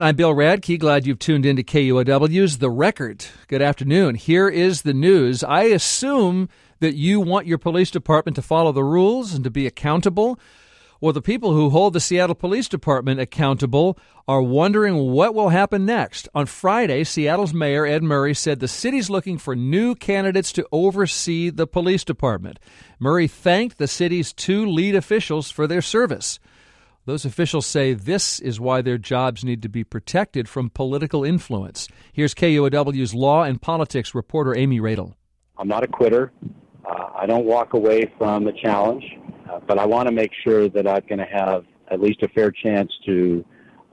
I'm Bill Radke. Glad you've tuned in to KUOW's The Record. Good afternoon. Here is the news. I assume that you want your police department to follow the rules and to be accountable. Well, the people who hold the Seattle Police Department accountable are wondering what will happen next. On Friday, Seattle's Mayor Ed Murray said the city's looking for new candidates to oversee the police department. Murray thanked the city's two lead officials for their service. Those officials say this is why their jobs need to be protected from political influence. Here's KUOW's law and politics reporter Amy Radel. I'm not a quitter. I don't walk away from a challenge, but I want to make sure that I'm going to have at least a fair chance to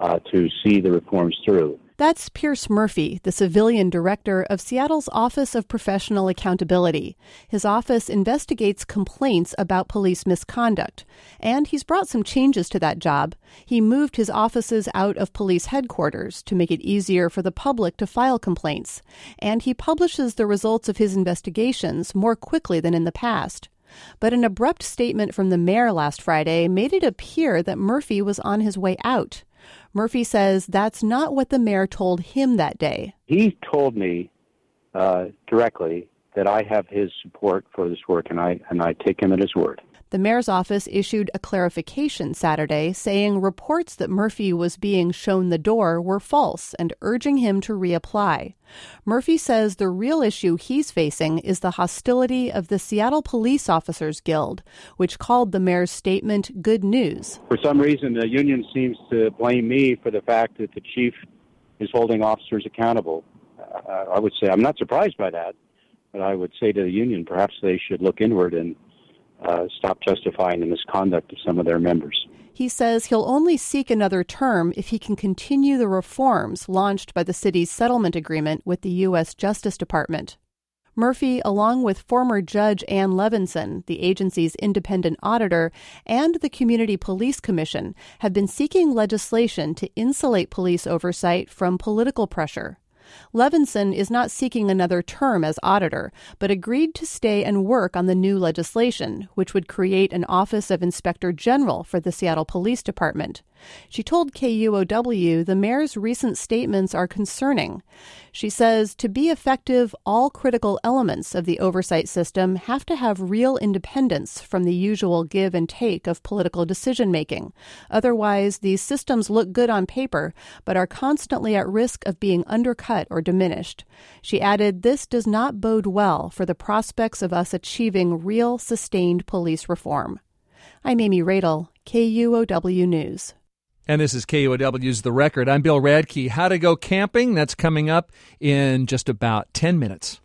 see the reforms through. That's Pierce Murphy, the civilian director of Seattle's Office of Professional Accountability. His office investigates complaints about police misconduct, and he's brought some changes to that job. He moved his offices out of police headquarters to make it easier for the public to file complaints, and he publishes the results of his investigations more quickly than in the past. But an abrupt statement from the mayor last Friday made it appear that Murphy was on his way out. Murphy says that's not what the mayor told him that day. He told me directly that I have his support for this work, and I take him at his word. The mayor's office issued a clarification Saturday saying reports that Murphy was being shown the door were false and urging him to reapply. Murphy says the real issue he's facing is the hostility of the Seattle Police Officers Guild, which called the mayor's statement good news. For some reason, the union seems to blame me for the fact that the chief is holding officers accountable. I would say I'm not surprised by that, but I would say to the union perhaps they should look inward and stop justifying the misconduct of some of their members. He says he'll only seek another term if he can continue the reforms launched by the city's settlement agreement with the U.S. Justice Department. Murphy, along with former Judge Ann Levinson, the agency's independent auditor, and the Community Police Commission, have been seeking legislation to insulate police oversight from political pressure. Levinson is not seeking another term as auditor, but agreed to stay and work on the new legislation, which would create an Office of Inspector General for the Seattle Police Department. She told KUOW the mayor's recent statements are concerning. She says to be effective, all critical elements of the oversight system have to have real independence from the usual give and take of political decision-making. Otherwise, these systems look good on paper, but are constantly at risk of being undercut or diminished. She added, this does not bode well for the prospects of us achieving real, sustained police reform. I'm Amy Radel, KUOW News. And this is KUOW's The Record. I'm Bill Radke. How to go camping? That's coming up in just about 10 minutes.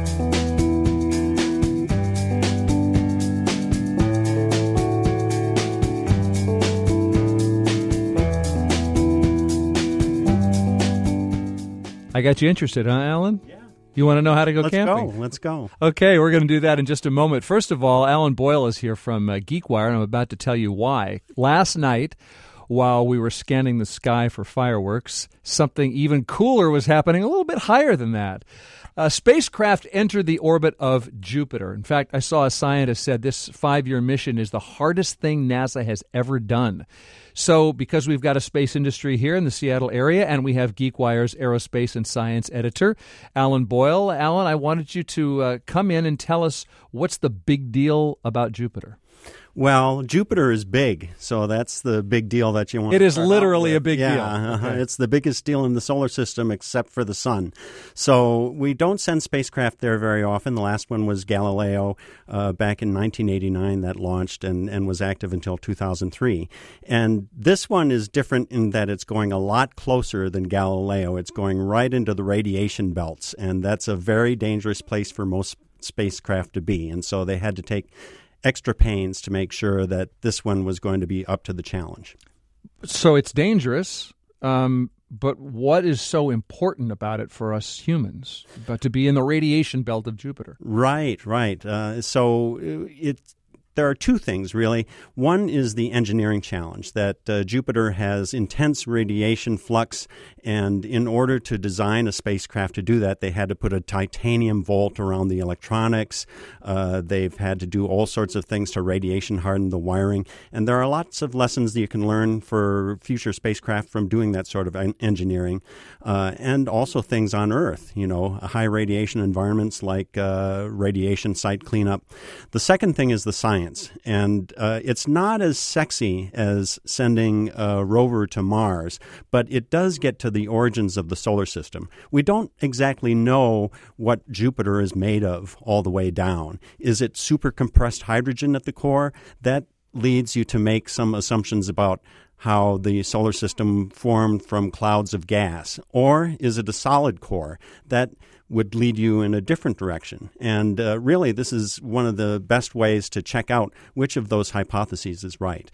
I got you interested, huh, Alan? Yeah. You want to know how to go camping? Let's go. Okay, we're going to do that in just a moment. First of all, Alan Boyle is here from GeekWire, and I'm about to tell you why. Last night, while we were scanning the sky for fireworks, something even cooler was happening a little bit higher than that. A spacecraft entered the orbit of Jupiter. In fact, I saw a scientist said this 5-year mission is the hardest thing NASA has ever done. So because we've got a space industry here in the Seattle area, and we have GeekWire's aerospace and science editor, Alan Boyle. Alan, I wanted you to come in and tell us what's the big deal about Jupiter. Well, Jupiter is big, so that's the big deal that you want. It is literally a big deal. Okay. It's the biggest deal in the solar system except for the sun. So we don't send spacecraft there very often. The last one was Galileo back in 1989 that launched and was active until 2003. And this one is different in that it's going a lot closer than Galileo. It's going right into the radiation belts, and that's a very dangerous place for most spacecraft to be. And so they had to take extra pains to make sure that this one was going to be up to the challenge. So it's dangerous, but what is so important about it for us humans, but to be in the radiation belt of Jupiter? Right. So there are two things, really. One is the engineering challenge, that Jupiter has intense radiation flux, and in order to design a spacecraft to do that, they had to put a titanium vault around the electronics. They've had to do all sorts of things to radiation harden the wiring, and there are lots of lessons that you can learn for future spacecraft from doing that sort of engineering, and also things on Earth, high radiation environments like radiation site cleanup. The second thing is the science, and it's not as sexy as sending a rover to Mars, but it does get to the origins of the solar system. We don't exactly know what Jupiter is made of all the way down. Is it supercompressed hydrogen at the core? That leads you to make some assumptions about how the solar system formed from clouds of gas. Or is it a solid core? That would lead you in a different direction. And really, this is one of the best ways to check out which of those hypotheses is right.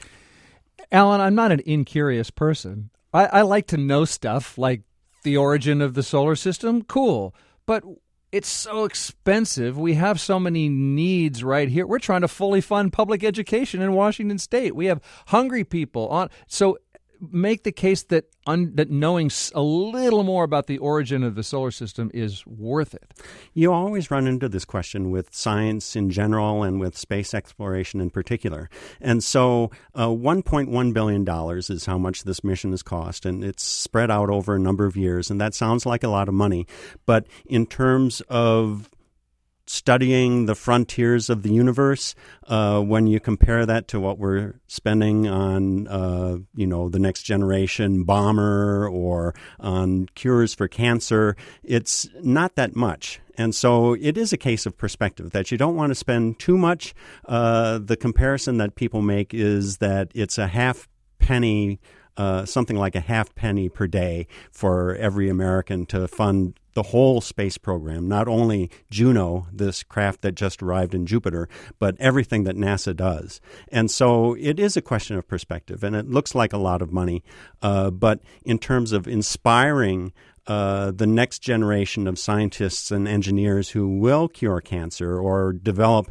Alan, I'm not an incurious person. I like to know stuff like the origin of the solar system. Cool. But it's so expensive. We have so many needs right here. We're trying to fully fund public education in Washington State. We have hungry people on. So make the case that that knowing a little more about the origin of the solar system is worth it. You always run into this question with science in general and with space exploration in particular. And so $1.1 billion is how much this mission has cost, and it's spread out over a number of years, and that sounds like a lot of money. But in terms of studying the frontiers of the universe, when you compare that to what we're spending on, the next generation bomber or on cures for cancer, it's not that much. And so it is a case of perspective that you don't want to spend too much. The comparison that people make is that it's a half penny, something like a half penny per day for every American to fund the whole space program, not only Juno, this craft that just arrived in Jupiter, but everything that NASA does. And so it is a question of perspective, and it looks like a lot of money. But in terms of inspiring the next generation of scientists and engineers who will cure cancer or develop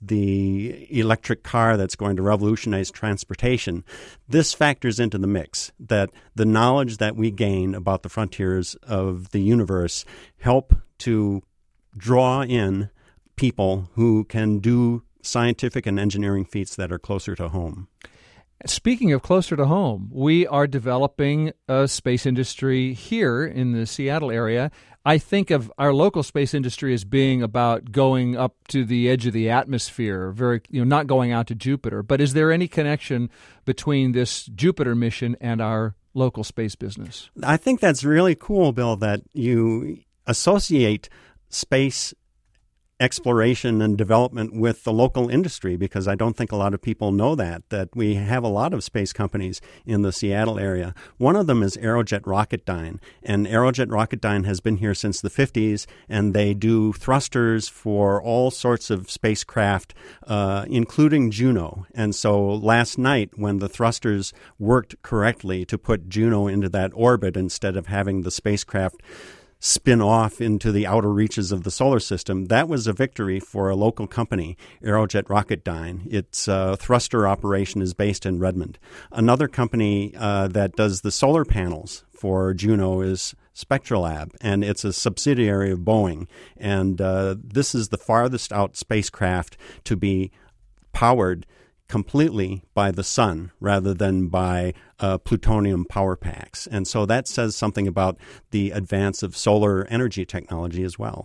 the electric car that's going to revolutionize transportation, this factors into the mix, that the knowledge that we gain about the frontiers of the universe help to draw in people who can do scientific and engineering feats that are closer to home. Speaking of closer to home, we are developing a space industry here in the Seattle area. I think of our local space industry as being about going up to the edge of the atmosphere, not going out to Jupiter. But is there any connection between this Jupiter mission and our local space business? I think that's really cool, Bill, that you associate space exploration and development with the local industry, because I don't think a lot of people know that we have a lot of space companies in the Seattle area. One of them is Aerojet Rocketdyne, and Aerojet Rocketdyne has been here since the 50s, and they do thrusters for all sorts of spacecraft, including Juno. And so last night, when the thrusters worked correctly to put Juno into that orbit instead of having the spacecraft spin off into the outer reaches of the solar system, that was a victory for a local company, Aerojet Rocketdyne. Its thruster operation is based in Redmond. Another company that does the solar panels for Juno is Spectralab, and it's a subsidiary of Boeing. And this is the farthest out spacecraft to be powered completely by the sun rather than by plutonium power packs. And so that says something about the advance of solar energy technology as well.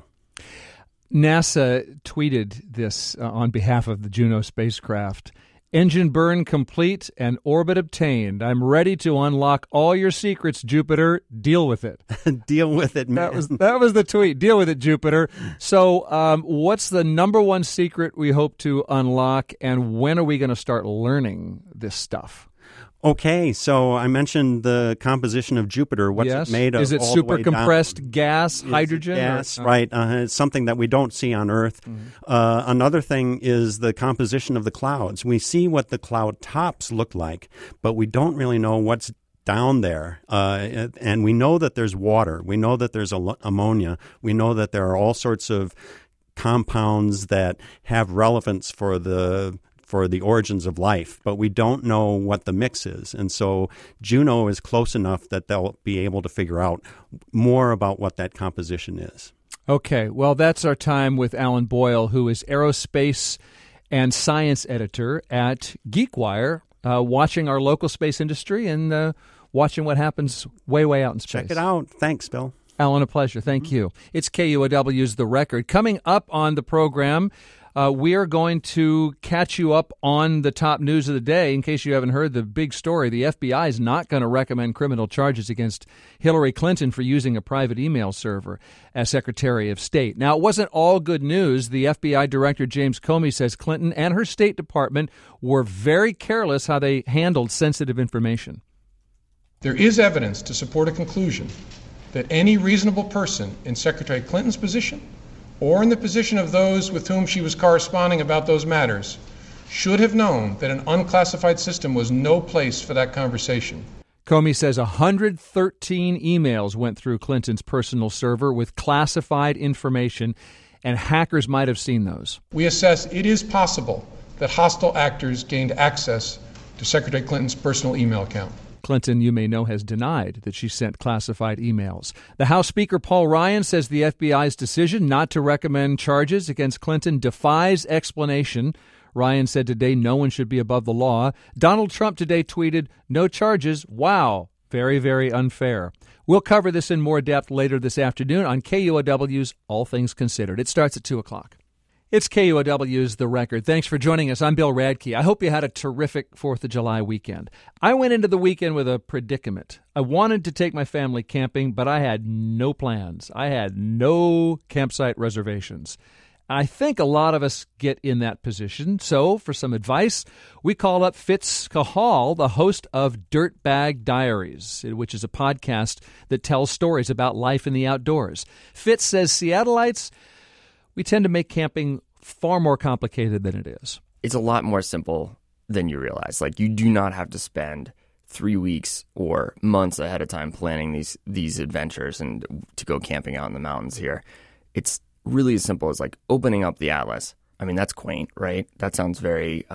NASA tweeted this on behalf of the Juno spacecraft. Engine burn complete and orbit obtained. I'm ready to unlock all your secrets, Jupiter. Deal with it. Deal with it, man. That was the tweet. Deal with it, Jupiter. So what's the number one secret we hope to unlock, and when are we going to start learning this stuff? Okay, so I mentioned the composition of Jupiter. What's it made of? Is it super compressed gas, hydrogen? Gas, right. It's something that we don't see on Earth. Mm-hmm. Another thing is the composition of the clouds. We see what the cloud tops look like, but we don't really know what's down there. And we know that there's water. We know that there's ammonia. We know that there are all sorts of compounds that have relevance for the for the origins of life, but we don't know what the mix is. And so Juno is close enough that they'll be able to figure out more about what that composition is. Okay, well, that's our time with Alan Boyle, who is aerospace and science editor at GeekWire, watching our local space industry and watching what happens way out in space. Check it out. Thanks, Bill. Alan, a pleasure. Thank you. It's KUOW's The Record. Coming up on the program, we are going to catch you up on the top news of the day. In case you haven't heard the big story, the FBI is not going to recommend criminal charges against Hillary Clinton for using a private email server as Secretary of State. Now, it wasn't all good news. The FBI Director James Comey says Clinton and her State Department were very careless how they handled sensitive information. There is evidence to support a conclusion that any reasonable person in Secretary Clinton's position or in the position of those with whom she was corresponding about those matters should have known that an unclassified system was no place for that conversation. Comey says 113 emails went through Clinton's personal server with classified information, and hackers might have seen those. We assess it is possible that hostile actors gained access to Secretary Clinton's personal email account. Clinton, you may know, has denied that she sent classified emails. The House Speaker Paul Ryan says the FBI's decision not to recommend charges against Clinton defies explanation. Ryan said today no one should be above the law. Donald Trump today tweeted, "No charges. Wow. Very, very unfair." We'll cover this in more depth later this afternoon on KUOW's All Things Considered. It starts at 2 o'clock. It's KUOW's The Record. Thanks for joining us. I'm Bill Radke. I hope you had a terrific 4th of July weekend. I went into the weekend with a predicament. I wanted to take my family camping, but I had no plans. I had no campsite reservations. I think a lot of us get in that position. So, for some advice, we called up Fitz Cahall, the host of Dirtbag Diaries, which is a podcast that tells stories about life in the outdoors. Fitz says Seattleites, we tend to make camping far more complicated than it is. It's a lot more simple than you realize. Like, you do not have to spend 3 weeks or months ahead of time planning these adventures and to go camping out in the mountains here. It's really as simple as like opening up the atlas. I mean, that's quaint, right? That sounds very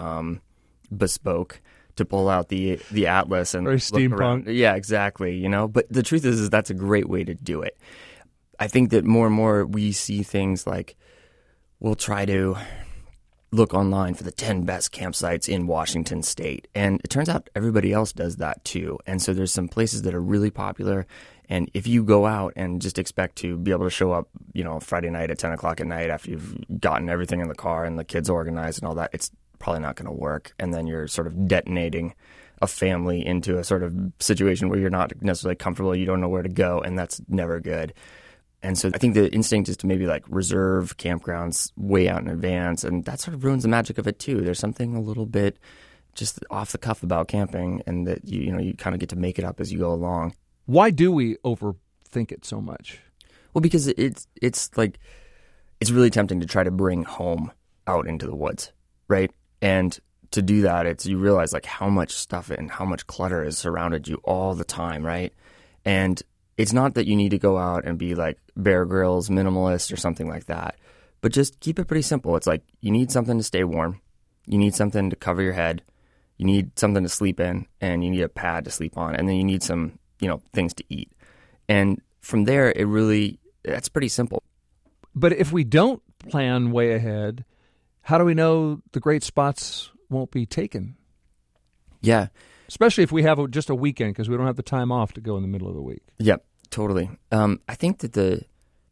bespoke to pull out the atlas and very look steampunk. around. Yeah, exactly. You know, but the truth is that's a great way to do it. I think that more and more we see things like we'll try to look online for the 10 best campsites in Washington State. And it turns out everybody else does that too. And so there's some places that are really popular. And if you go out and just expect to be able to show up, you know, Friday night at 10 o'clock at night after you've gotten everything in the car and the kids organized and all that, it's probably not going to work. And then you're sort of detonating a family into a sort of situation where you're not necessarily comfortable, you don't know where to go, and that's never good. And so I think the instinct is to maybe like reserve campgrounds way out in advance, and that sort of ruins the magic of it too. There's something a little bit just off the cuff about camping, and that you kind of get to make it up as you go along. Why do we overthink it so much? Well, because it's like it's really tempting to try to bring home out into the woods, right? And to do that, you realize like how much stuff and how much clutter has surrounded you all the time, right? And it's not that you need to go out and be like Bear Grylls minimalist or something like that, but just keep it pretty simple. It's like you need something to stay warm, you need something to cover your head, you need something to sleep in, and you need a pad to sleep on, and then you need some, things to eat. And from there, that's pretty simple. But if we don't plan way ahead, how do we know the great spots won't be taken? Yeah. Especially if we have just a weekend, because we don't have the time off to go in the middle of the week. Yep, totally. I think that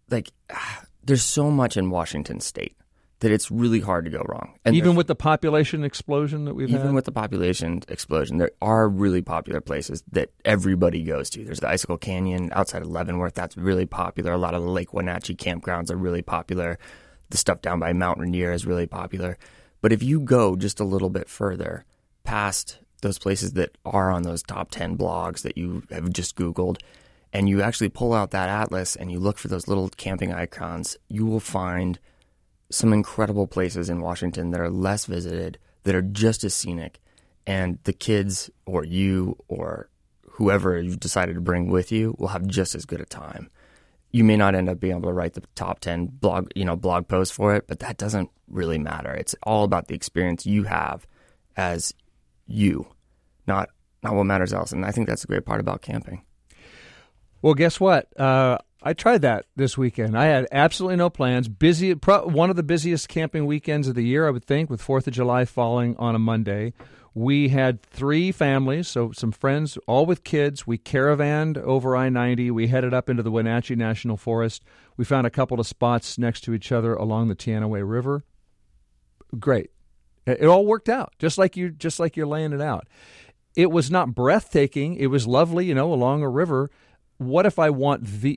there's so much in Washington State that it's really hard to go wrong. And even with the population explosion that we've had? Even with the population explosion, there are really popular places that everybody goes to. There's the Icicle Canyon outside of Leavenworth. That's really popular. A lot of the Lake Wenatchee campgrounds are really popular. The stuff down by Mount Rainier is really popular. But if you go just a little bit further past those places that are on those top 10 blogs that you have just Googled, and you actually pull out that atlas and you look for those little camping icons, you will find some incredible places in Washington that are less visited, that are just as scenic, and the kids or you or whoever you've decided to bring with you will have just as good a time. you may not end up being able to write the top 10 blog posts for it, but that doesn't really matter. It's all about the experience you have as you, not what matters else. And I think that's the great part about camping. Well, guess what? I tried that this weekend. I had absolutely no plans. Busy, one of the busiest camping weekends of the year, I would think, with 4th of July falling on a Monday. We had 3 families, so some friends, all with kids. We caravanned over I-90. We headed up into the Wenatchee National Forest. We found a couple of spots next to each other along the Teanaway River. Great. It all worked out, just like you're laying it out. It was not breathtaking. It was lovely, along a river. What if I want the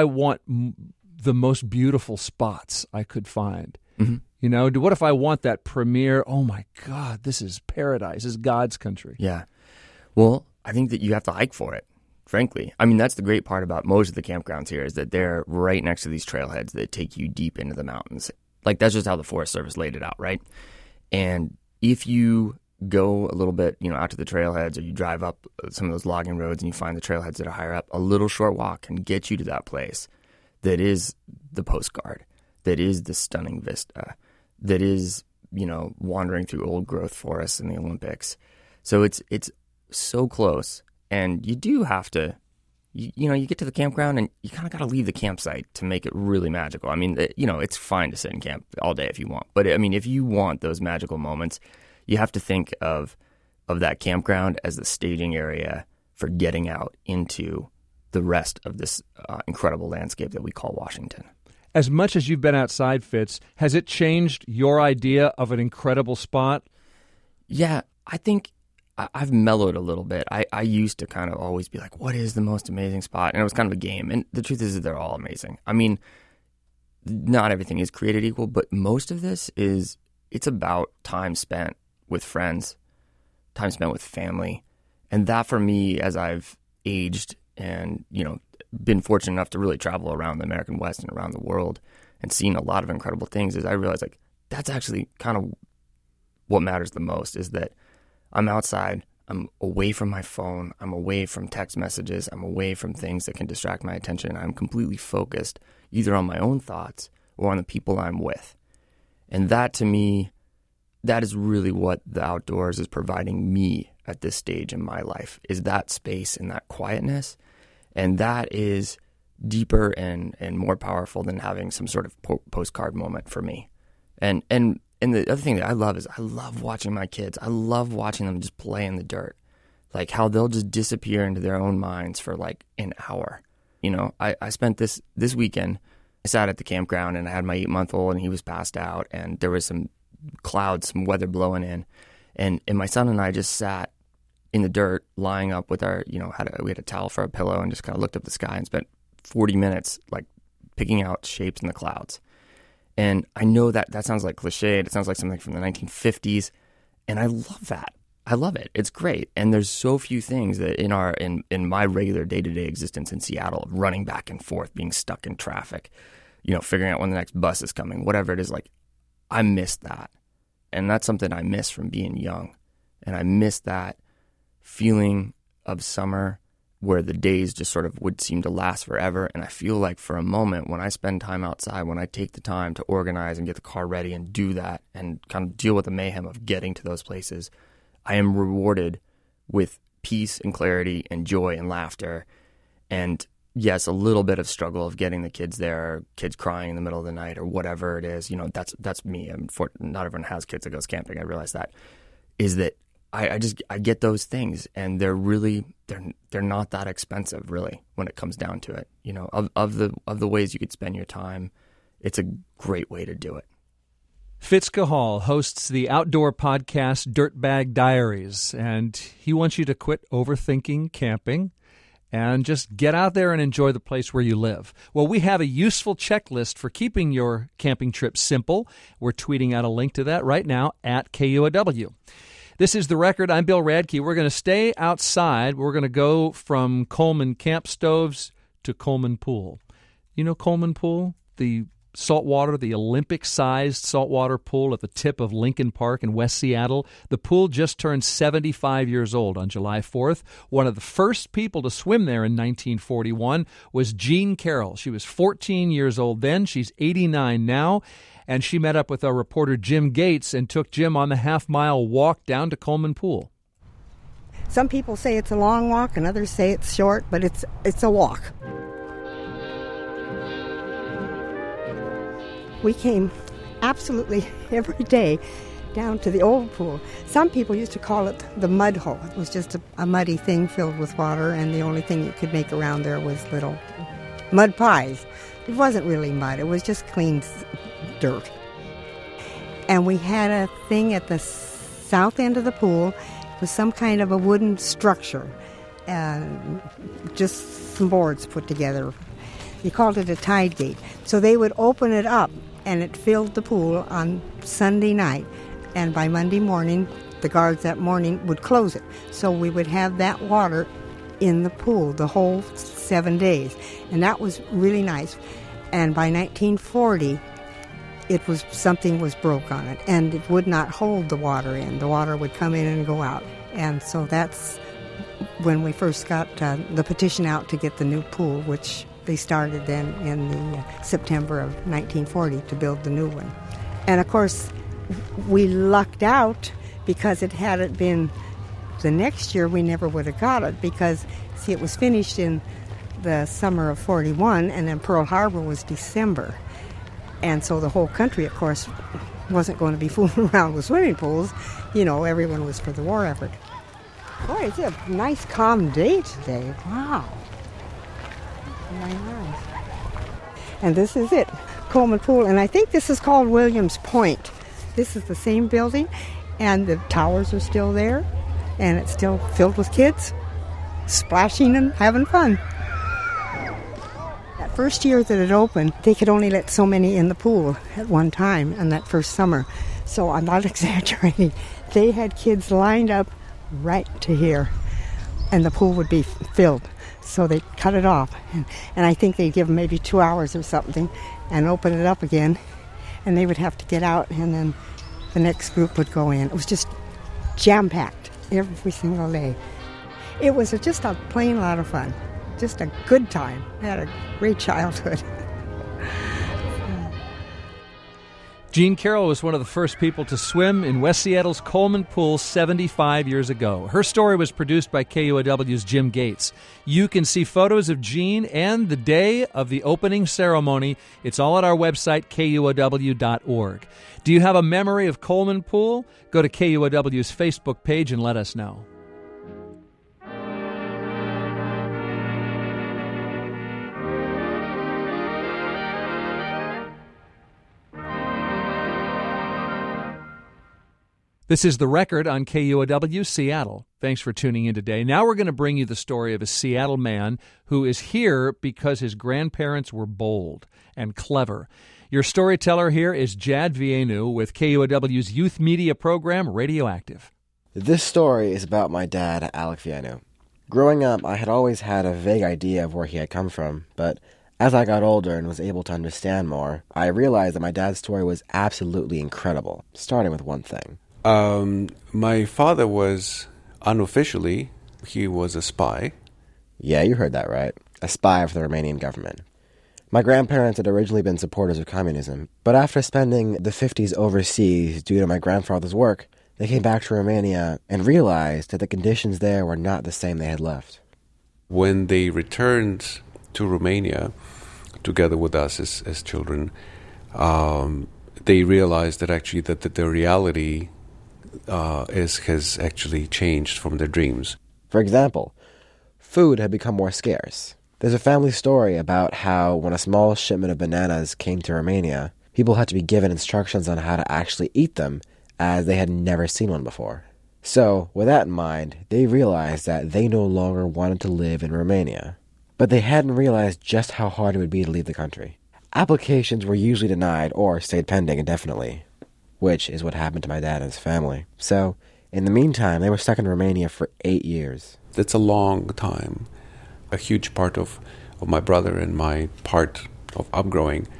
most beautiful spots I could find? Mm-hmm. What if I want that premier, oh my God, this is paradise, this is God's country? Yeah. Well, I think that you have to hike for it, frankly. I mean, that's the great part about most of the campgrounds here is that they're right next to these trailheads that take you deep into the mountains. Like, that's just how the Forest Service laid it out, right? And if you go a little bit, out to the trailheads, or you drive up some of those logging roads and you find the trailheads that are higher up, a little short walk can get you to that place that is the postcard, that is the stunning vista, that is, wandering through old growth forests in the Olympics. So it's so close, and you do have to, you get to the campground and you kind of got to leave the campsite to make it really magical. I mean, it's fine to sit in camp all day if you want, but I mean, if you want those magical moments, you have to think of that campground as the staging area for getting out into the rest of this incredible landscape that we call Washington. As much as you've been outside, Fitz, has it changed your idea of an incredible spot? Yeah, I think I've mellowed a little bit. I used to kind of always be like, what is the most amazing spot? And it was kind of a game. And the truth is that they're all amazing. I mean, not everything is created equal, but most of this it's about time spent with friends, time spent with family. And that for me, as I've aged and, been fortunate enough to really travel around the American West and around the world and seen a lot of incredible things, is I realized that's actually kind of what matters the most, is that I'm outside, I'm away from my phone, I'm away from text messages, I'm away from things that can distract my attention. I'm completely focused either on my own thoughts or on the people I'm with. And that, to me, that is really what the outdoors is providing me at this stage in my life, is that space and that quietness. And that is deeper and more powerful than having some sort of postcard moment for me. And the other thing that I love is I love watching my kids. I love watching them just play in the dirt, like how they'll just disappear into their own minds for like an hour. I spent this weekend, I sat at the campground and I had my 8-month-old and he was passed out and there was some clouds, some weather blowing in. And my son and I just sat in the dirt, lying up with our, we had a towel for a pillow and just kind of looked up the sky and spent 40 minutes like picking out shapes in the clouds. And I know that sounds like cliched. It sounds like something from the 1950s. And I love that. I love it. It's great. And there's so few things that in my regular day-to-day existence in Seattle, running back and forth, being stuck in traffic, figuring out when the next bus is coming, whatever it is, like I miss that. And that's something I miss from being young. And I miss that feeling of summer where the days just sort of would seem to last forever. And I feel like for a moment when I spend time outside, when I take the time to organize and get the car ready and do that and kind of deal with the mayhem of getting to those places, I am rewarded with peace and clarity and joy and laughter. And yes, a little bit of struggle of getting the kids there, or kids crying in the middle of the night or whatever it is. That's me. Not everyone has kids that goes camping. I realize that. Is that I get those things, and they're not that expensive, really, when it comes down to it. Of the ways you could spend your time, it's a great way to do it. Fitz Cahall hosts the outdoor podcast Dirtbag Diaries, and he wants you to quit overthinking camping and just get out there and enjoy the place where you live. Well, we have a useful checklist for keeping your camping trip simple. We're tweeting out a link to that right now at KUOW. This is The Record. I'm Bill Radke. We're going to stay outside. We're going to go from Coleman camp stoves to Coleman Pool. You know Coleman Pool? The saltwater, the Olympic-sized saltwater pool at the tip of Lincoln Park in West Seattle. The pool just turned 75 years old on July 4th. One of the first people to swim there in 1941 was Jean Carroll. She was 14 years old then. She's 89 now. And she met up with our reporter Jim Gates and took Jim on the half-mile walk down to Coleman Pool. Some people say it's a long walk and others say it's short, but it's a walk. We came absolutely every day down to the old pool. Some people used to call it the mud hole. It was just a muddy thing filled with water, and the only thing you could make around there was little mud pies. It wasn't really mud. It was just clean dirt. And we had a thing at the south end of the pool. It was some kind of a wooden structure, just some boards put together. He called it a tide gate. So they would open it up, and it filled the pool on Sunday night. And by Monday morning, the guards that morning would close it. So we would have that water in the pool the whole 7 days. And that was really nice. And by 1940, something was broke on it, and it would not hold the water in. The water would come in and go out. And so that's when we first got the petition out to get the new pool, which they started then in the September of 1940 to build the new one. And of course, we lucked out because it hadn't been the next year, we never would have got it because, see, it was finished in the summer of 41, and then Pearl Harbor was December. And so the whole country, of course, wasn't going to be fooling around with swimming pools. You know, everyone was for the war effort. Boy, it's a nice, calm day today. Wow. Very nice. And this is it, Coleman Pool. And I think this is called Williams Point. This is the same building, and the towers are still there, and it's still filled with kids splashing and having fun. That first year that it opened, they could only let so many in the pool at one time in that first summer. So I'm not exaggerating. They had kids lined up right to here, and the pool would be filled. So they cut it off, and I think they'd give them maybe 2 hours or something and open it up again, and they would have to get out, and then the next group would go in. It was just jam-packed every single day. It was just a plain lot of fun, just a good time. I had a great childhood. Jean Carroll was one of the first people to swim in West Seattle's Coleman Pool 75 years ago. Her story was produced by KUOW's Jim Gates. You can see photos of Jean and the day of the opening ceremony. It's all at our website, KUOW.org. Do you have a memory of Coleman Pool? Go to KUOW's Facebook page and let us know. This is The Record on KUOW Seattle. Thanks for tuning in today. Now we're going to bring you the story of a Seattle man who is here because his grandparents were bold and clever. Your storyteller here is Jad Vienu with KUOW's youth media program, Radioactive. This story is about my dad, Alec Vienu. Growing up, I had always had a vague idea of where he had come from, but as I got older and was able to understand more, I realized that my dad's story was absolutely incredible, starting with one thing. My father was, unofficially, he was a spy. Yeah, you heard that right. A spy for the Romanian government. My grandparents had originally been supporters of communism, but after spending the 50s overseas due to my grandfather's work, they came back to Romania and realized that the conditions there were not the same they had left. When they returned to Romania, together with us as children, they realized that actually that the reality has actually changed from their dreams. For example, food had become more scarce. There's a family story about how when a small shipment of bananas came to Romania, people had to be given instructions on how to actually eat them, as they had never seen one before. So, with that in mind, they realized that they no longer wanted to live in Romania. But they hadn't realized just how hard it would be to leave the country. Applications were usually denied or stayed pending indefinitely, which is what happened to my dad and his family. So, in the meantime, they were stuck in Romania for 8 years. That's a long time. A huge part of my brother and my part of upgrowing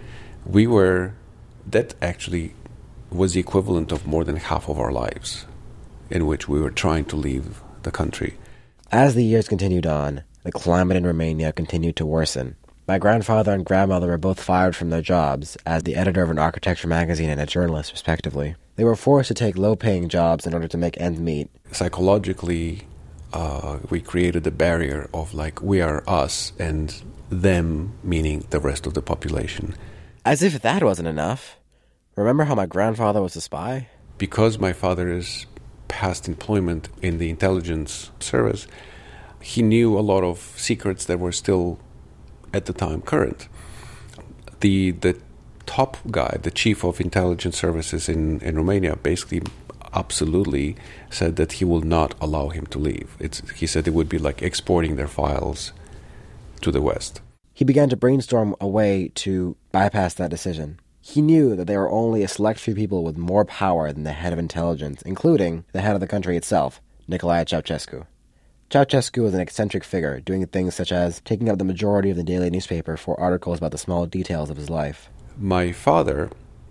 that actually was the equivalent of more than half of our lives in which we were trying to leave the country. As the years continued on, the climate in Romania continued to worsen. My grandfather and grandmother were both fired from their jobs as the editor of an architecture magazine and a journalist, respectively. They were forced to take low-paying jobs in order to make ends meet. Psychologically, we created a barrier of like, we are us and them, meaning the rest of the population. As if that wasn't enough. Remember how my grandfather was a spy? Because my father's past employment in the intelligence service, he knew a lot of secrets that were still, at the time, current. The top guy, the chief of intelligence services in Romania, basically absolutely said that he will not allow him to leave. He said it would be like exporting their files to the West. He began to brainstorm a way to bypass that decision. He knew that there were only a select few people with more power than the head of intelligence, including the head of the country itself, Nicolae Ceausescu. Ceausescu was an eccentric figure, doing things such as taking up the majority of the daily newspaper for articles about the small details of his life. My father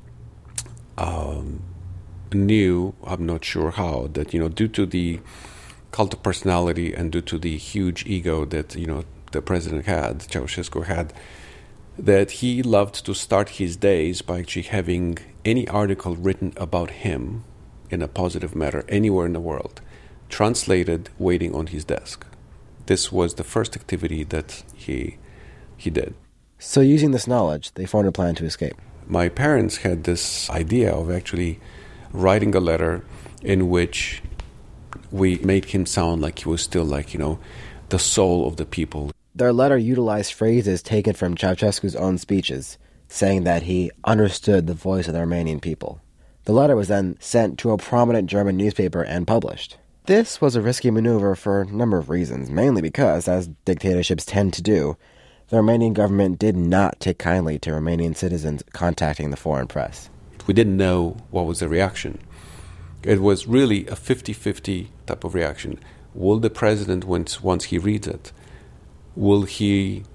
knew, I'm not sure how, that, due to the cult of personality and due to the huge ego that, the president had, Ceausescu had, that he loved to start his days by actually having any article written about him in a positive manner anywhere in the world, translated, waiting on his desk. This was the first activity that he did. So using this knowledge, they formed a plan to escape. My parents had this idea of actually writing a letter in which we made him sound like he was still the soul of the people. Their letter utilized phrases taken from Ceausescu's own speeches, saying that he understood the voice of the Romanian people. The letter was then sent to a prominent German newspaper and published. This was a risky maneuver for a number of reasons, mainly because, as dictatorships tend to do, the Romanian government did not take kindly to Romanian citizens contacting the foreign press. We didn't know what was the reaction. It was really a 50-50 type of reaction. Will the president, once he reads it, will he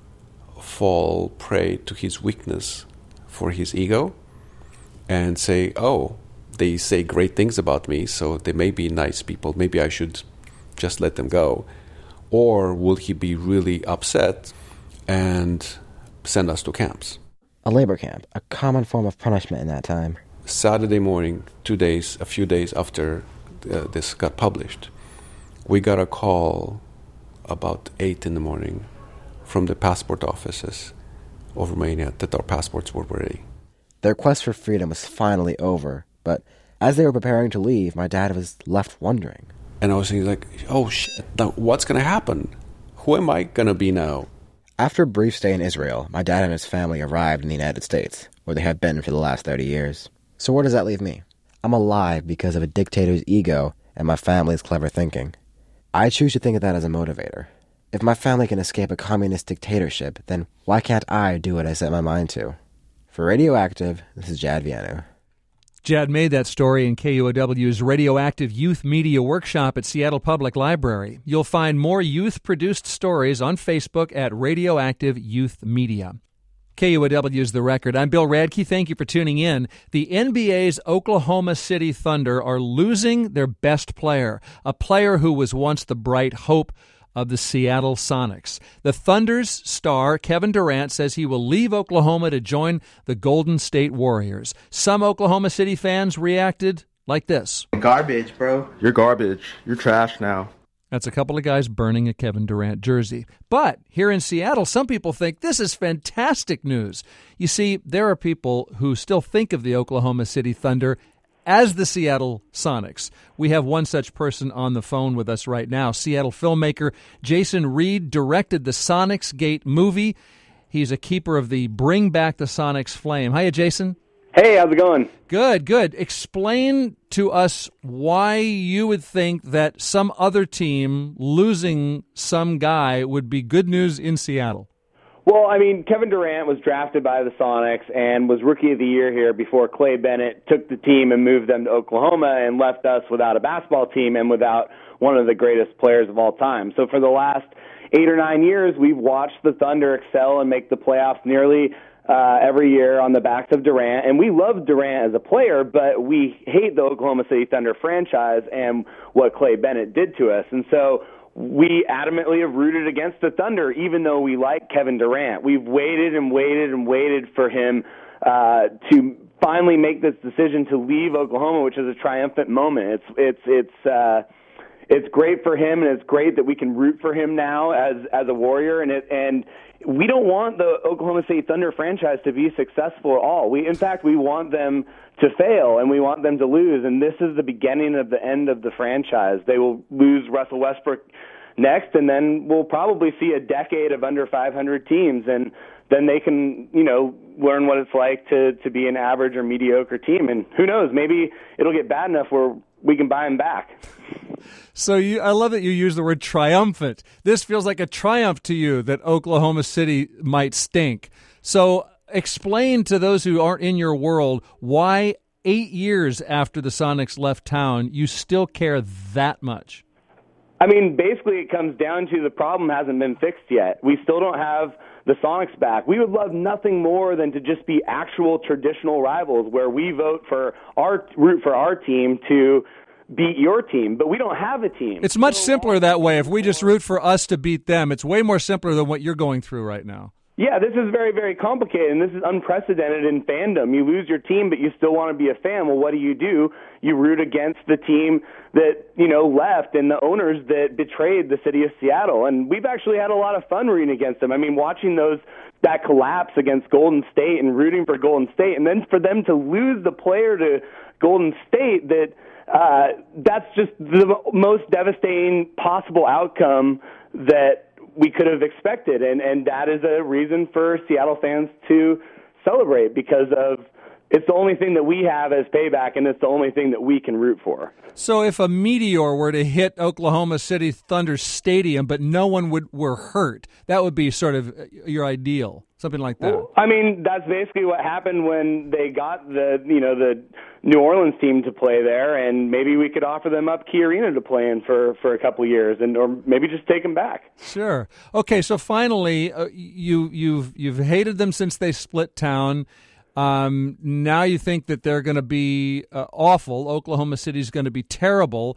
fall prey to his weakness for his ego and say, oh, they say great things about me, so they may be nice people, maybe I should just let them go? Or will he be really upset and send us to camps? A labor camp, a common form of punishment in that time. Saturday morning, a few days after this got published, we got a call about 8 in the morning from the passport offices of Romania that our passports were ready. Their quest for freedom was finally over, but as they were preparing to leave, my dad was left wondering. And I was thinking oh shit, now what's going to happen? Who am I going to be now? After a brief stay in Israel, my dad and his family arrived in the United States, where they had been for the last 30 years. So where does that leave me? I'm alive because of a dictator's ego and my family's clever thinking. I choose to think of that as a motivator. If my family can escape a communist dictatorship, then why can't I do what I set my mind to? For Radioactive, this is Jad Vianu. Jad made that story in KUOW's Radioactive Youth Media Workshop at Seattle Public Library. You'll find more youth-produced stories on Facebook at Radioactive Youth Media. KUOW's The Record. I'm Bill Radke. Thank you for tuning in. The NBA's Oklahoma City Thunder are losing their best player, a player who was once the bright hope of the Seattle Sonics. The Thunder's star, Kevin Durant, says he will leave Oklahoma to join the Golden State Warriors. Some Oklahoma City fans reacted like this. Garbage, bro. You're garbage. You're trash now. That's a couple of guys burning a Kevin Durant jersey. But here in Seattle, some people think this is fantastic news. You see, there are people who still think of the Oklahoma City Thunder as the Seattle Sonics. We have one such person on the phone with us right now. Seattle filmmaker Jason Reed directed the Sonics Gate movie. He's a keeper of the Bring Back the Sonics flame. Hiya, Jason. Hey, how's it going? Good, good. Explain to us why you would think that some other team losing some guy would be good news in Seattle. Well, I mean, Kevin Durant was drafted by the Sonics and was Rookie of the Year here before Clay Bennett took the team and moved them to Oklahoma and left us without a basketball team and without one of the greatest players of all time. So for the last 8 or 9 years, we've watched the Thunder excel and make the playoffs nearly every year on the backs of Durant. And we love Durant as a player, but we hate the Oklahoma City Thunder franchise and what Clay Bennett did to us. And so we adamantly have rooted against the Thunder, even though we like Kevin Durant. We've waited and waited and waited for him to finally make this decision to leave Oklahoma, which is a triumphant moment. It's great for him, and it's great that we can root for him now as a Warrior. And we don't want the Oklahoma City Thunder franchise to be successful at all. In fact, we want them to fail, and we want them to lose. And this is the beginning of the end of the franchise. They will lose Russell Westbrook next, and then we'll probably see a decade of under 500 teams, and then they can, learn what it's like to be an average or mediocre team. And who knows, maybe it'll get bad enough where we can buy them back. So I love that you use the word triumphant. This feels like a triumph to you that Oklahoma City might stink. So explain to those who aren't in your world why 8 years after the Sonics left town, you still care that much. I mean, basically it comes down to the problem hasn't been fixed yet. We still don't have the Sonics back. We would love nothing more than to just be actual traditional rivals where we root for our team to beat your team, but we don't have a team. It's much simpler that way. If we just root for us to beat them, it's way more simpler than what you're going through right now. Yeah, this is very, very complicated, and this is unprecedented in fandom. You lose your team, but you still want to be a fan. Well, what do? You root against the team that, left and the owners that betrayed the city of Seattle. And we've actually had a lot of fun rooting against them. I mean, watching that collapse against Golden State and rooting for Golden State, and then for them to lose the player to Golden State, that's just the most devastating possible outcome that we could have expected, and that is a reason for Seattle fans to celebrate because it's the only thing that we have as payback, and it's the only thing that we can root for. So if a meteor were to hit Oklahoma City Thunder Stadium, but no one were hurt, that would be sort of your ideal, something like that. Well, I mean, that's basically what happened when they got the New Orleans team to play there, and maybe we could offer them up Key Arena to play in for a couple of years, or maybe just take them back. Sure. Okay, so finally, you've hated them since they split town. Now you think that they're going to be awful. Oklahoma City's going to be terrible.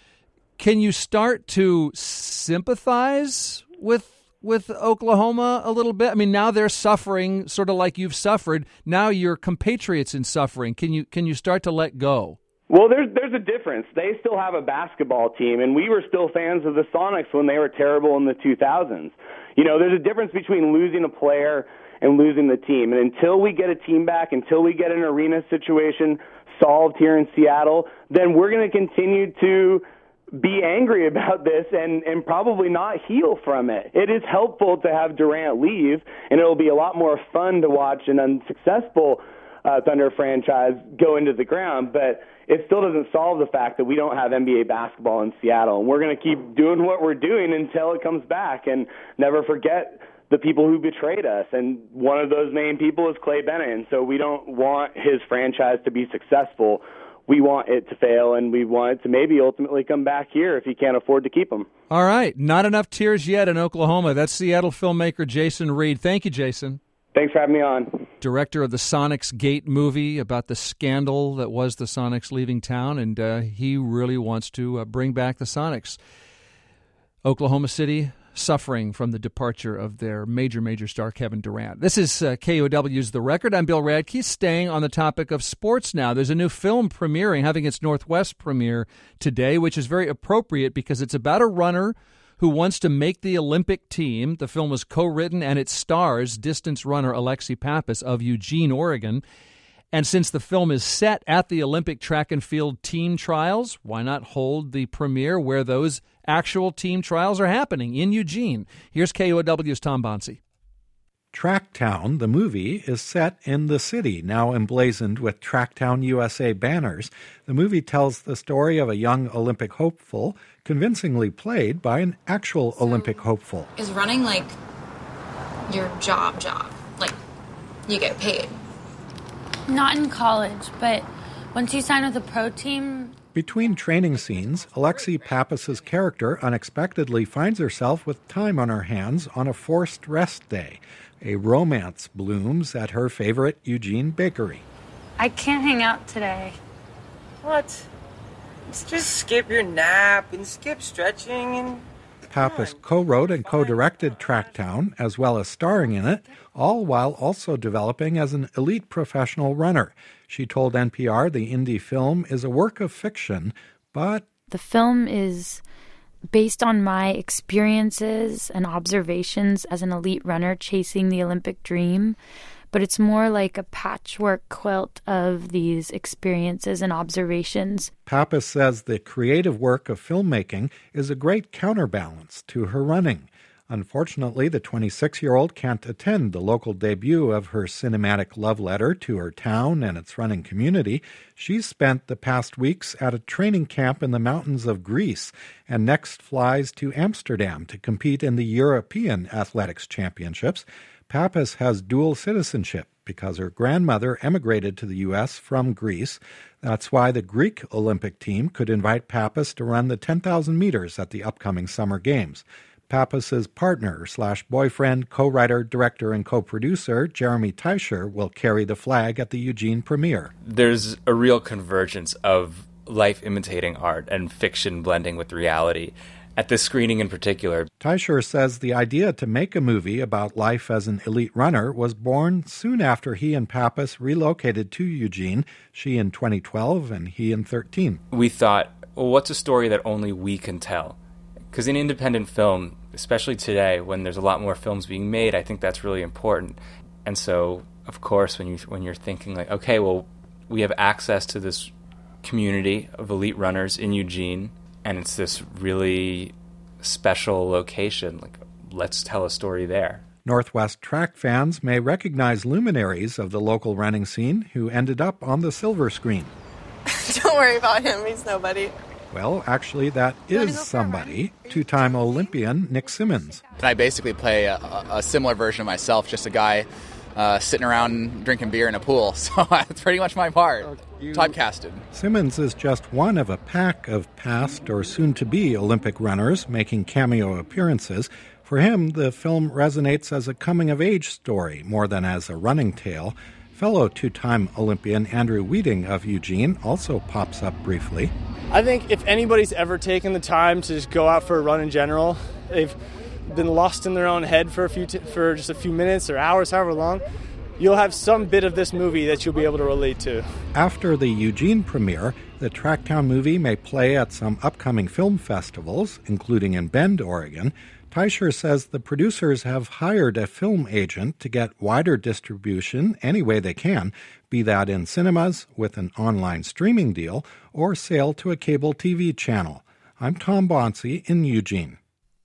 Can you start to sympathize with Oklahoma a little bit? I mean, now they're suffering sort of like you've suffered. Now your compatriots in suffering. Can you start to let go? Well, there's a difference. They still have a basketball team, and we were still fans of the Sonics when they were terrible in the 2000s. There's a difference between losing a player and losing the team. And until we get a team back, until we get an arena situation solved here in Seattle, then we're going to continue to be angry about this and probably not heal from it. It is helpful to have Durant leave, and it'll be a lot more fun to watch an unsuccessful Thunder franchise go into the ground, but it still doesn't solve the fact that we don't have NBA basketball in Seattle. And we're going to keep doing what we're doing until it comes back, and never forget the people who betrayed us. And one of those main people is Clay Bennett. And so we don't want his franchise to be successful. We want it to fail, and we want it to maybe ultimately come back here if he can't afford to keep him. All right. Not enough tears yet in Oklahoma. That's Seattle filmmaker Jason Reed. Thank you, Jason. Thanks for having me on. Director of the Sonics Gate movie about the scandal that was the Sonics leaving town, and he really wants to bring back the Sonics. Oklahoma City suffering from the departure of their major star Kevin Durant. This is KUOW's The Record. I'm Bill Radke, staying on the topic of sports now. There's a new film premiering, having its Northwest premiere today, which is very appropriate because it's about a runner who wants to make the Olympic team. The film was co-written, and it stars distance runner Alexi Pappas of Eugene, Oregon. And since the film is set at the Olympic track and field team trials, why not hold the premiere where those actual team trials are happening, in Eugene? Here's KUOW's Tom Bonsi. Tracktown, the movie, is set in the city, now emblazoned with Tracktown USA banners. The movie tells the story of a young Olympic hopeful, convincingly played by an actual Olympic hopeful. Is running like your job? Like, you get paid? Not in college, but once you sign with a pro team... Between training scenes, Alexi Pappas's character unexpectedly finds herself with time on her hands on a forced rest day. A romance blooms at her favorite Eugene bakery. I can't hang out today. What? Just skip your nap and skip stretching and... Pappas co-wrote and co-directed Tracktown, as well as starring in it, all while also developing as an elite professional runner. She told NPR the indie film is a work of fiction, but... The film is based on my experiences and observations as an elite runner chasing the Olympic dream, but it's more like a patchwork quilt of these experiences and observations. Pappas says the creative work of filmmaking is a great counterbalance to her running. Unfortunately, the 26-year-old can't attend the local debut of her cinematic love letter to her town and its running community. She's spent the past weeks at a training camp in the mountains of Greece and next flies to Amsterdam to compete in the European Athletics Championships. Pappas has dual citizenship because her grandmother emigrated to the U.S. from Greece. That's why the Greek Olympic team could invite Pappas to run the 10,000 meters at the upcoming Summer Games. Pappas's partner/boyfriend, co-writer, director, and co-producer, Jeremy Teicher, will carry the flag at the Eugene premiere. There's a real convergence of life imitating art and fiction blending with reality. At this screening in particular. Teicher says the idea to make a movie about life as an elite runner was born soon after he and Pappas relocated to Eugene, she in 2012 and he in 2013. We thought, well, what's a story that only we can tell? Because in independent film, especially today when there's a lot more films being made, I think that's really important. And so, of course, when you're thinking like, okay, well, we have access to this community of elite runners in Eugene, and it's this really special location. Like, let's tell a story there. Northwest track fans may recognize luminaries of the local running scene who ended up on the silver screen. Don't worry about him. He's nobody. Well, actually, that is somebody. Two-time Olympian Nick Symmonds. And I basically play a similar version of myself, just a guy sitting around drinking beer in a pool. So that's pretty much my part. Typecasted. Symmonds is just one of a pack of past or soon-to-be Olympic runners making cameo appearances. For him, the film resonates as a coming-of-age story more than as a running tale. Fellow two-time Olympian Andrew Wheating of Eugene also pops up briefly. I think if anybody's ever taken the time to just go out for a run in general, they've been lost in their own head for just a few minutes or hours, however long, you'll have some bit of this movie that you'll be able to relate to. After the Eugene premiere, the Tracktown movie may play at some upcoming film festivals, including in Bend, Oregon. Teicher says the producers have hired a film agent to get wider distribution any way they can, be that in cinemas, with an online streaming deal, or sale to a cable TV channel. I'm Tom Bonsi in Eugene.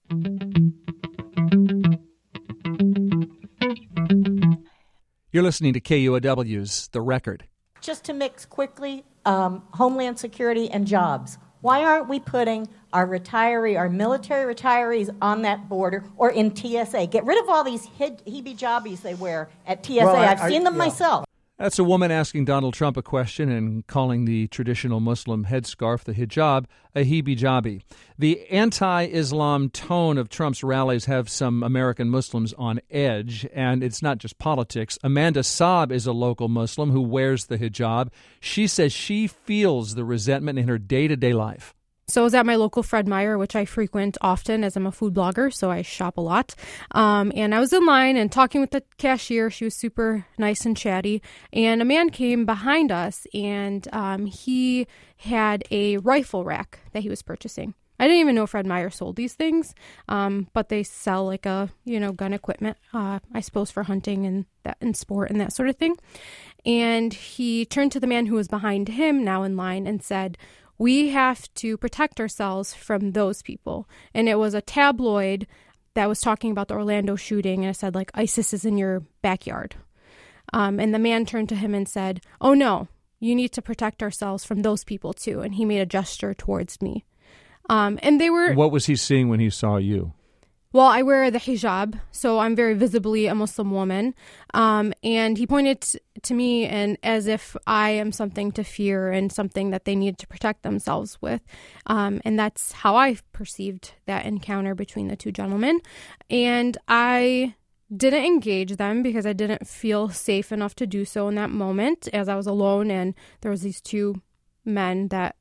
You're listening to KUOW's The Record. Just to mix quickly, Homeland Security and jobs. Why aren't we putting our military retirees on that border or in TSA? Get rid of all these heebie-jobbies they wear at TSA. Well, I've seen them myself. That's a woman asking Donald Trump a question and calling the traditional Muslim headscarf, the hijab, a heebie-jobby. The anti-Islam tone of Trump's rallies have some American Muslims on edge, and it's not just politics. Amanda Saab is a local Muslim who wears the hijab. She says she feels the resentment in her day-to-day life. So I was at my local Fred Meyer, which I frequent often as I'm a food blogger, so I shop a lot. And I was in line and talking with the cashier. She was super nice and chatty. And a man came behind us, and he had a rifle rack that he was purchasing. I didn't even know Fred Meyer sold these things, but they sell like gun equipment, I suppose, for hunting and that and sport and that sort of thing. And he turned to the man who was behind him now in line and said, "We have to protect ourselves from those people." And it was a tabloid that was talking about the Orlando shooting, and it said, like, ISIS is in your backyard. And the man turned to him and said, "Oh, no, you need to protect ourselves from those people, too." And he made a gesture towards me. And they were... What was he seeing when he saw you? Well, I wear the hijab, so I'm very visibly a Muslim woman. And he pointed to me and as if I am something to fear and something that they need to protect themselves with. And that's how I perceived that encounter between the two gentlemen. And I didn't engage them because I didn't feel safe enough to do so in that moment, as I was alone and there was these two men that,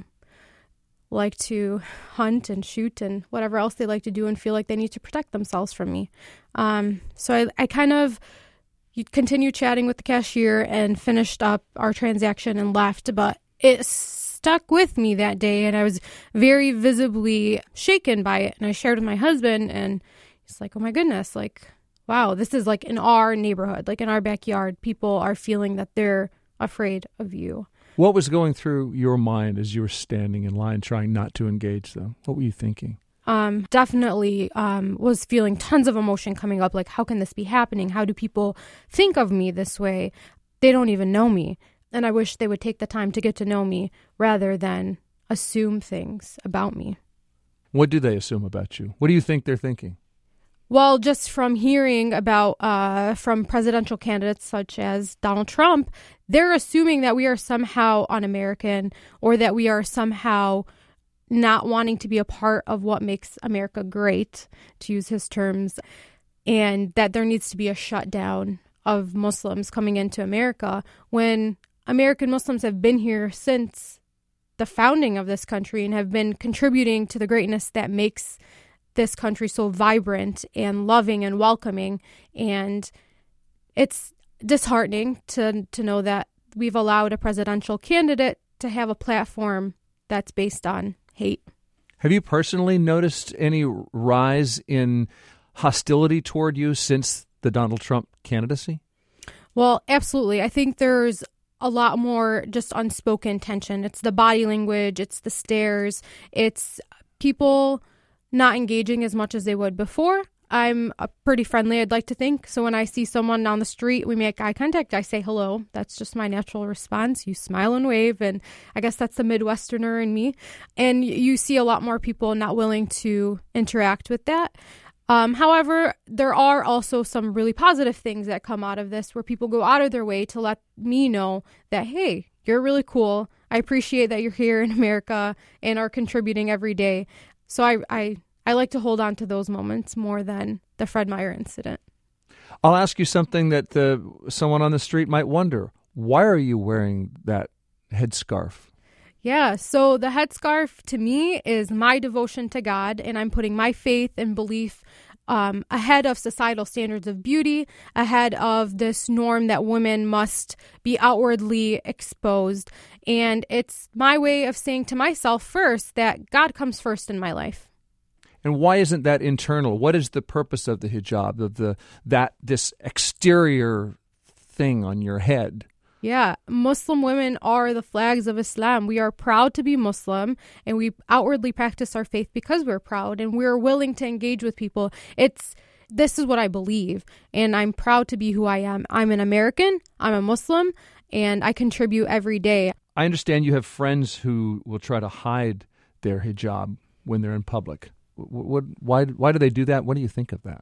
like to hunt and shoot and whatever else they like to do and feel like they need to protect themselves from me. So I kind of continued chatting with the cashier and finished up our transaction and left, but it stuck with me that day and I was very visibly shaken by it. And I shared with my husband and he's like, oh my goodness, like, wow, this is like in our neighborhood, like in our backyard, people are feeling that they're afraid of you. What was going through your mind as you were standing in line trying not to engage them? What were you thinking? Definitely was feeling tons of emotion coming up. Like, how can this be happening? How do people think of me this way? They don't even know me. And I wish they would take the time to get to know me rather than assume things about me. What do they assume about you? What do you think they're thinking? Well, just from hearing about from presidential candidates such as Donald Trump, they're assuming that we are somehow un-American or that we are somehow not wanting to be a part of what makes America great, to use his terms, and that there needs to be a shutdown of Muslims coming into America when American Muslims have been here since the founding of this country and have been contributing to the greatness that makes this country so vibrant and loving and welcoming. And it's disheartening to know that we've allowed a presidential candidate to have a platform that's based on hate. Have you personally noticed any rise in hostility toward you since the Donald Trump candidacy? Well, absolutely. I think there's a lot more just unspoken tension. It's the body language, it's the stares, it's people not engaging as much as they would before. I'm pretty friendly, I'd like to think. So when I see someone down the street, we make eye contact, I say hello. That's just my natural response. You smile and wave, and I guess that's the Midwesterner in me. And you see a lot more people not willing to interact with that. However, there are also some really positive things that come out of this where people go out of their way to let me know that, hey, you're really cool. I appreciate that you're here in America and are contributing every day. So I like to hold on to those moments more than the Fred Meyer incident. I'll ask you something that someone on the street might wonder. Why are you wearing that headscarf? Yeah, so the headscarf to me is my devotion to God, and I'm putting my faith and belief ahead of societal standards of beauty, ahead of this norm that women must be outwardly exposed. And it's my way of saying to myself first that God comes first in my life. And why isn't that internal? What is the purpose of the hijab, of this exterior thing on your head? Yeah, Muslim women are the flags of Islam. We are proud to be Muslim, and we outwardly practice our faith because we're proud, and we're willing to engage with people. This is what I believe, and I'm proud to be who I am. I'm an American, I'm a Muslim, and I contribute every day. I understand you have friends who will try to hide their hijab when they're in public. Why do they do that? What do you think of that?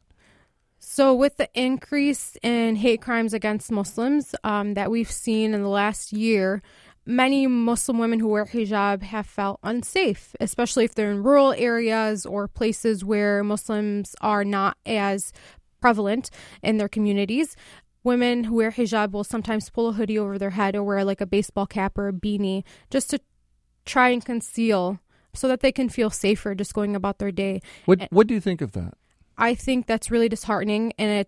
So with the increase in hate crimes against Muslims that we've seen in the last year, many Muslim women who wear hijab have felt unsafe, especially if they're in rural areas or places where Muslims are not as prevalent in their communities. Women who wear hijab will sometimes pull a hoodie over their head or wear like a baseball cap or a beanie just to try and conceal so that they can feel safer just going about their day. What do you think of that? I think that's really disheartening, and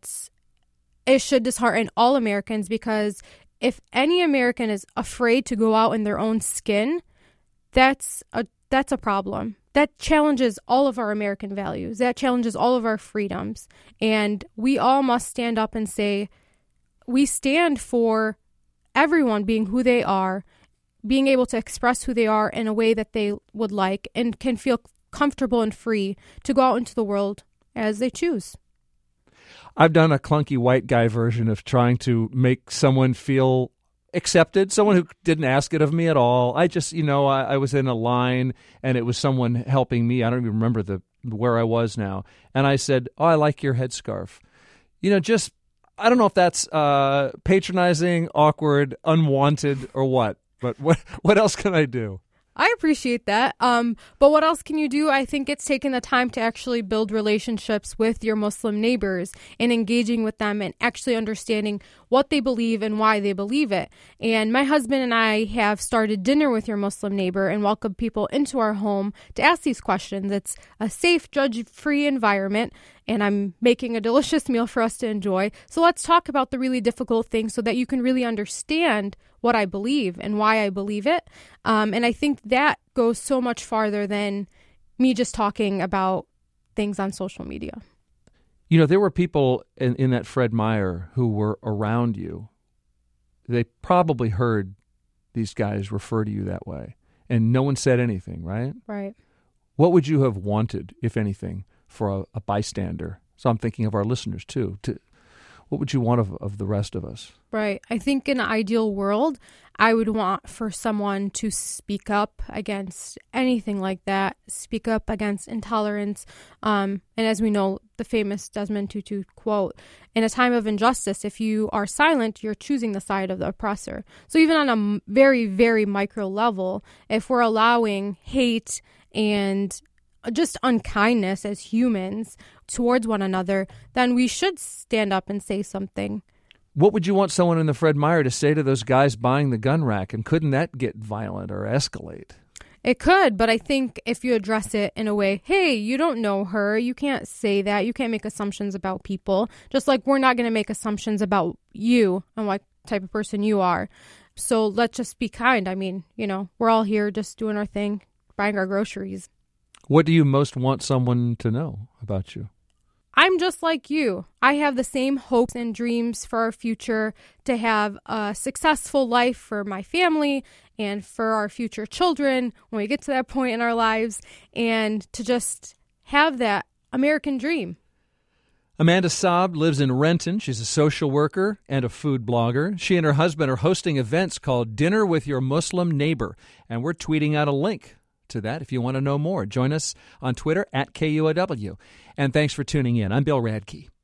it should dishearten all Americans, because if any American is afraid to go out in their own skin, that's a problem. That challenges all of our American values. That challenges all of our freedoms. And we all must stand up and say, we stand for everyone being who they are, being able to express who they are in a way that they would like and can feel comfortable and free to go out into the world as they choose. I've done a clunky white guy version of trying to make someone feel accepted, someone who didn't ask it of me at all. I just, I was in a line and it was someone helping me. I don't even remember where I was now. And I said, "Oh, I like your headscarf." I don't know if that's patronizing, awkward, unwanted, or what. But what else can I do? I appreciate that. But what else can you do? I think it's taking the time to actually build relationships with your Muslim neighbors and engaging with them and actually understanding what they believe and why they believe it. And my husband and I have started Dinner with Your Muslim Neighbor and welcome people into our home to ask these questions. It's a safe, judge-free environment, and I'm making a delicious meal for us to enjoy. So let's talk about the really difficult things so that you can really understand what I believe and why I believe it. And I think that goes so much farther than me just talking about things on social media. You know, there were people in that Fred Meyer who were around you. They probably heard these guys refer to you that way, and no one said anything, right? Right. What would you have wanted, if anything, for a bystander? So I'm thinking of our listeners, too. What would you want of the rest of us? Right. I think in an ideal world, I would want for someone to speak up against anything like that, speak up against intolerance. And as we know, the famous Desmond Tutu quote, in a time of injustice, if you are silent, you're choosing the side of the oppressor. So even on a very, very micro level, if we're allowing hate and just unkindness as humans towards one another, then we should stand up and say something. What would you want someone in the Fred Meyer to say to those guys buying the gun rack? And couldn't that get violent or escalate? It could, but I think if you address it in a way, hey, you don't know her, you can't say that, you can't make assumptions about people, just like we're not going to make assumptions about you and what type of person you are. So let's just be kind. I mean, you know, we're all here just doing our thing, buying our groceries. What do you most want someone to know about you? I'm just like you. I have the same hopes and dreams for our future, to have a successful life for my family and for our future children when we get to that point in our lives, and to just have that American dream. Amanda Saab lives in Renton. She's a social worker and a food blogger. She and her husband are hosting events called Dinner with Your Muslim Neighbor, and we're tweeting out a link to that if you want to know more. Join us on Twitter @KUOW. And thanks for tuning in. I'm Bill Radke.